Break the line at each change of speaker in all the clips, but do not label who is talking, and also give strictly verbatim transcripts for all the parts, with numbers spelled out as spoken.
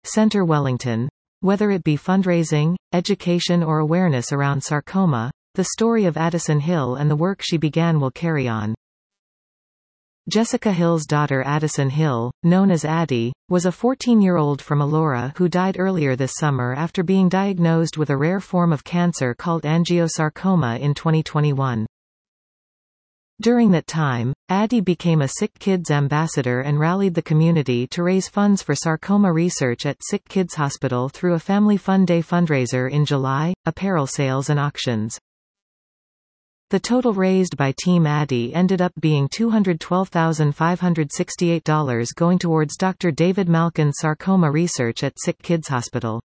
Centre Wellington. Whether it be fundraising, education or awareness around sarcoma, the story of Addison Hill and the work she began will carry on. Jessica Hill's daughter Addison Hill, known as Addie, was a fourteen-year-old from Elora who died earlier this summer after being diagnosed with a rare form of cancer called angiosarcoma in twenty twenty-one. During that time, Addie became a Sick Kids ambassador and rallied the community to raise funds for sarcoma research at Sick Kids Hospital through a Family Fun Day fundraiser in July, apparel sales and auctions. The total raised by Team Addie ended up being two hundred twelve thousand five hundred sixty-eight dollars going towards Doctor David Malkin's sarcoma research at Sick Kids Hospital.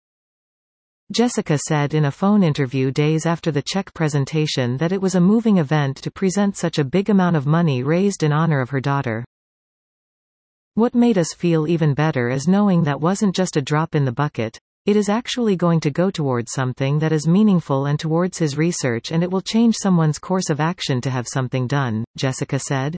Jessica said in a phone interview days after the check presentation that it was a moving event to present such a big amount of money raised in honor of her daughter. What made us feel even better is knowing that wasn't just a drop in the bucket. It is actually going to go towards something that is meaningful and towards his research, and it will change someone's course of action to have something done, Jessica said.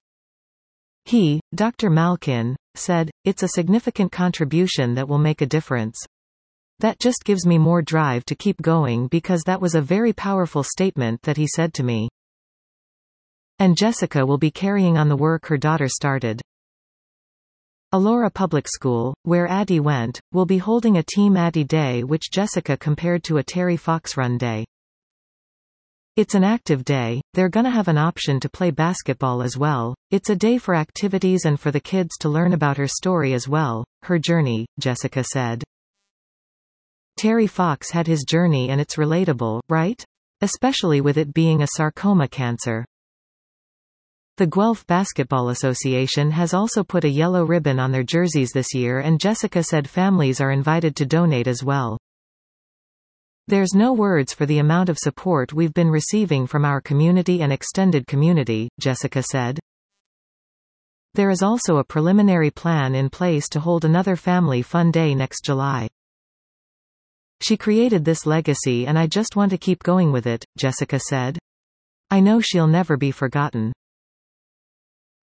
He, Doctor Malkin, said, "It's a significant contribution that will make a difference. That just gives me more drive to keep going because that was a very powerful statement that he said to me." And Jessica will be carrying on the work her daughter started. Elora Public School, where Addie went, will be holding a Team Addie Day which Jessica compared to a Terry Fox Run Day. It's an active day, they're gonna have an option to play basketball as well, it's a day for activities and for the kids to learn about her story as well, her journey, Jessica said. Terry Fox had his journey and it's relatable, right? Especially with it being a sarcoma cancer. The Guelph Basketball Association has also put a yellow ribbon on their jerseys this year, and Jessica said families are invited to donate as well. "There's no words for the amount of support we've been receiving from our community and extended community," Jessica said. There is also a preliminary plan in place to hold another Family Fun Day next July. "She created this legacy and I just want to keep going with it," Jessica said. "I know she'll never be forgotten."